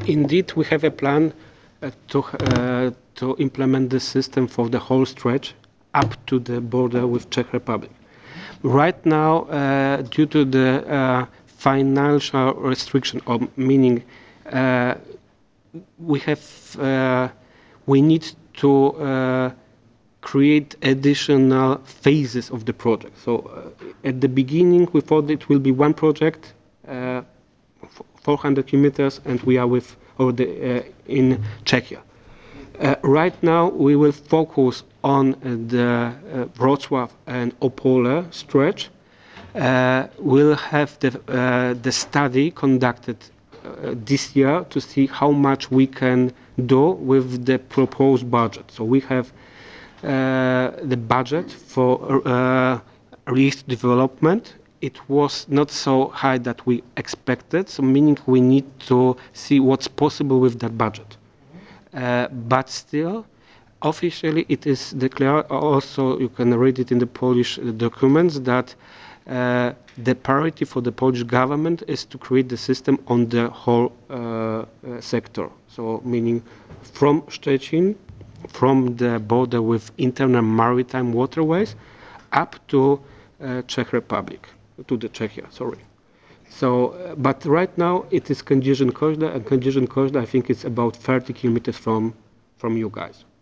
Indeed, we have a plan to implement this system for the whole stretch up to the border with Czech Republic. Right now, due to the financial restriction, or meaning we need to create additional phases of the project. So at the beginning, we thought it will be one project, 400 kilometers, and we are in Czechia. Right now, we will focus on the Wrocław and Opole stretch. We'll have the study conducted this year to see how much we can do with the proposed budget. So we have the budget for REEF development. It was not so high that we expected, so meaning we need to see what's possible with that budget. But still, officially it is declared, also you can read it in the Polish documents, that the priority for the Polish government is to create the system on the whole sector. So meaning from Szczecin, from the border with internal maritime waterways, up to Czech Republic, to the Czechia, sorry. So, but right now it is Kędzierzyn-Koźle, and Kędzierzyn-Koźle, I think it's about 30 kilometers from you guys.